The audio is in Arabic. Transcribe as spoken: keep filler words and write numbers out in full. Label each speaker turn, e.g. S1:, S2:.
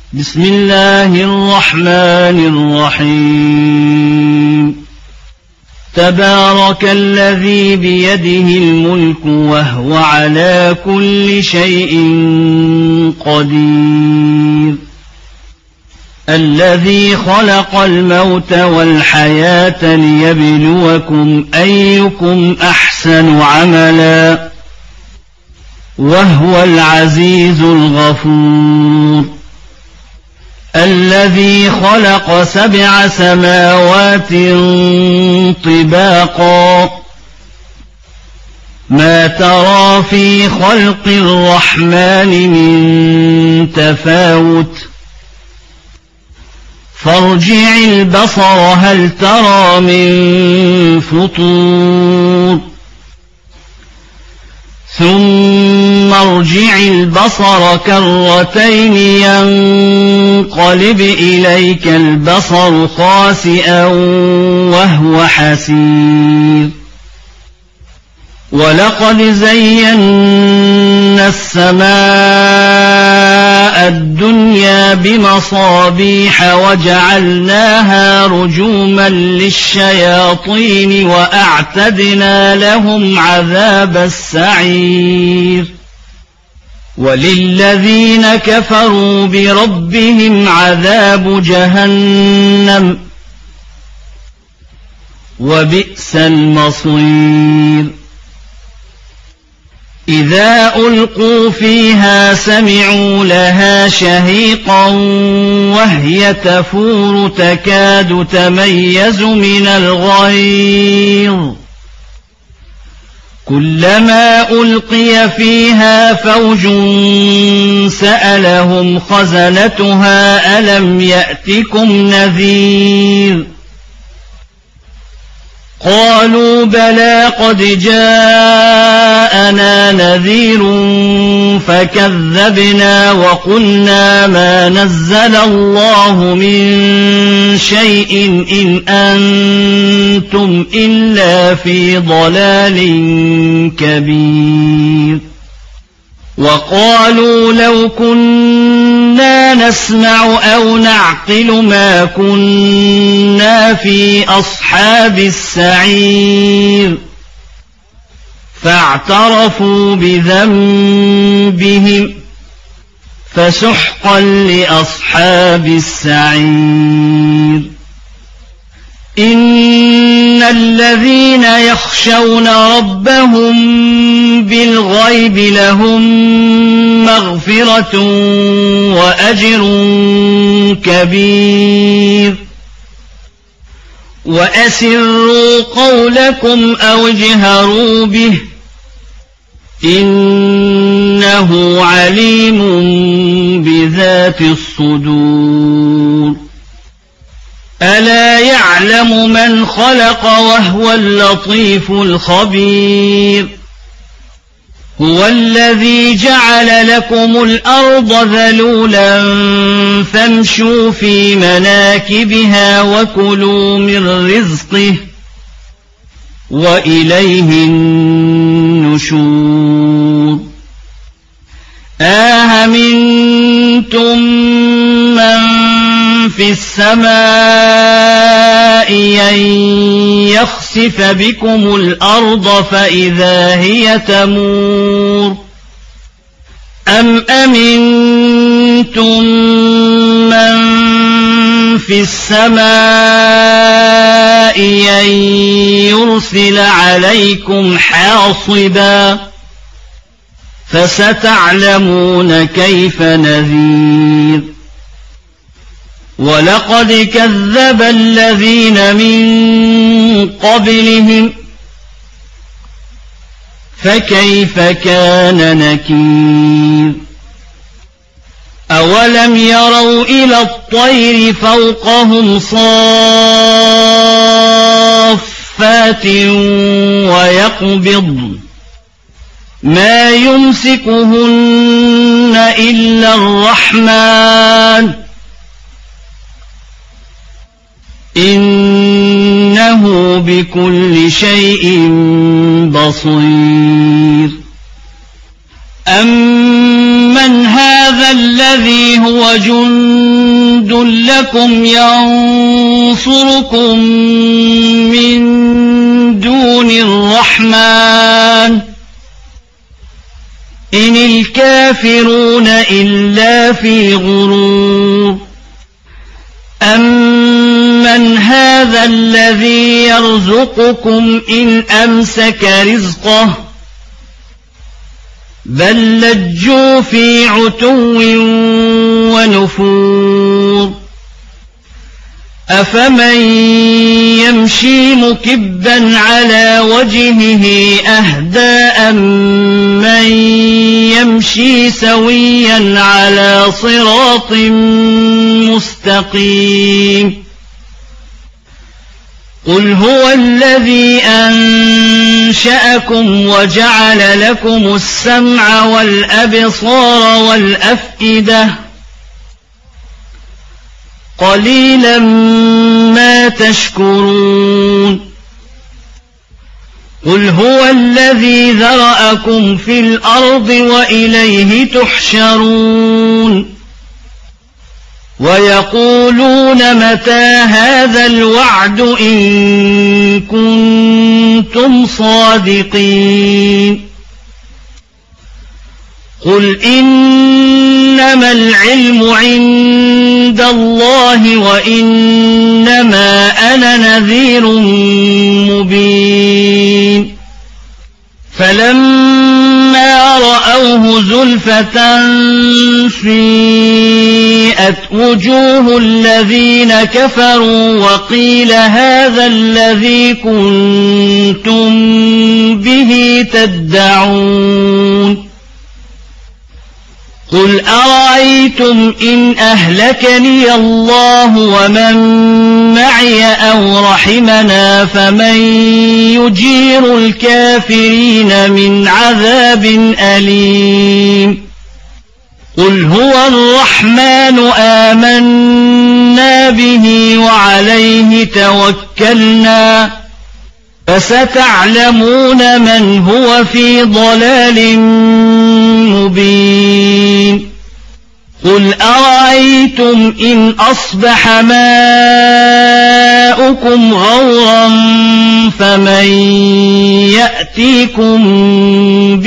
S1: بسم الله الرحمن الرحيم تبارك الذي بيده الملك وهو على كل شيء قدير الذي خلق الموت والحياة ليبلوكم أيكم أحسن عملا وهو العزيز الغفور الذي خلق سبع سماوات طباقا ما ترى في خلق الرحمن من تفاوت فارجع البصر هل ترى من فطور ثم ارجع البصر كرتين ينقلب إليك البصر خاسئا وهو حسير ولقد زينا السماء الدنيا بمصابيح وجعلناها رجوما للشياطين وأعتدنا لهم عذاب السعير وللذين كفروا بربهم عذاب جهنم وبئس المصير إذا ألقوا فيها سمعوا لها شهيقا وهي تفور تكاد تميز من الغيظ كلما ألقي فيها فوج سألهم خزنتها ألم يأتكم نذير قالوا بلى قد جاءنا نذير فكذبنا وقلنا ما نزل الله من شيء إن أنتم إلا في ضلال كبير وقالوا لو كنا نسمع أو نعقل ما كنا في أصحاب السعير فاعترفوا بذنبهم فسحقا لأصحاب السعير إن الذين يخشون ربهم بالغيب لهم مغفرة وأجر كبير وأسروا قولكم أو اجهروا به إنه عليم بذات الصدور ألا يعلم من خلق وهو اللطيف الخبير هو الذي جعل لكم الأرض ذلولا فامشوا في مناكبها وكلوا من رزقه وإليه النشور أأمنتم من في السماء أن يخسف بكم الأرض فإذا هي تمور أم أمنتم من في السماء أن يرسل عليكم حاصبا فستعلمون كيف نذير ولقد كذب الذين من قبلهم فكيف كان نكير أولم يروا إلى الطير فوقهم صافات ويقبضن ما يمسكهن إلا الرحمن إنه بكل شيء بصير أمن هذا الذي هو جند لكم ينصركم من دون الرحمن إن الكافرون إلا في غرور أمن هذا الذي يرزقكم إن أمسك رزقه بل لجوا في عتو ونفور أفمن يمشي مكبا على وجهه أهدى أمن يمشي سويا على صراط مستقيم قل هو الذي أنشأكم وجعل لكم السمع والأبصار والأفئدة قليلا ما تشكرون قل هو الذي ذرأكم في الأرض وإليه تحشرون ويقولون متى هذا الوعد إن كنتم صادقين قل إنما العلم عند الله وإنما أنا نذير مبين فلما رأوه زلفة سيئت وجوه الذين كفروا وقيل هذا الذي كنتم به تدعون قل أرأيتم إن أهلكني الله ومن معي أو رحمنا فمن يجير الكافرين من عذاب أليم قل هو الرحمن آمنا به وعليه توكلنا فستعلمون من هو في ضلال مبين قل أرأيتم إن أصبح ماؤكم غورا فمن يأتيكم